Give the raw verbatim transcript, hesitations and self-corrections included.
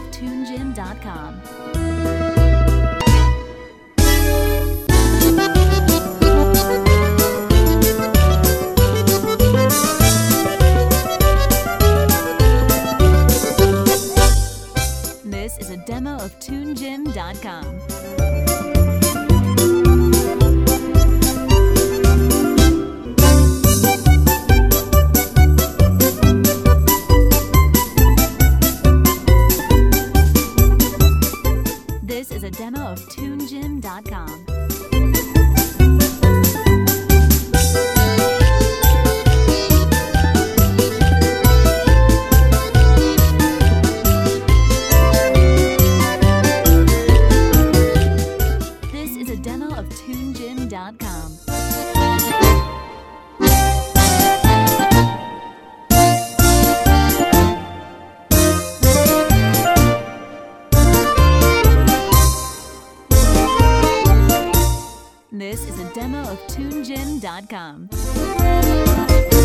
Tune Gym dot com. This is a demo of Tune Gym dot com. This is a demo of Tune Gym dot com. This is a demo of Tune Gym dot com. This is a demo of Tune Gym dot com.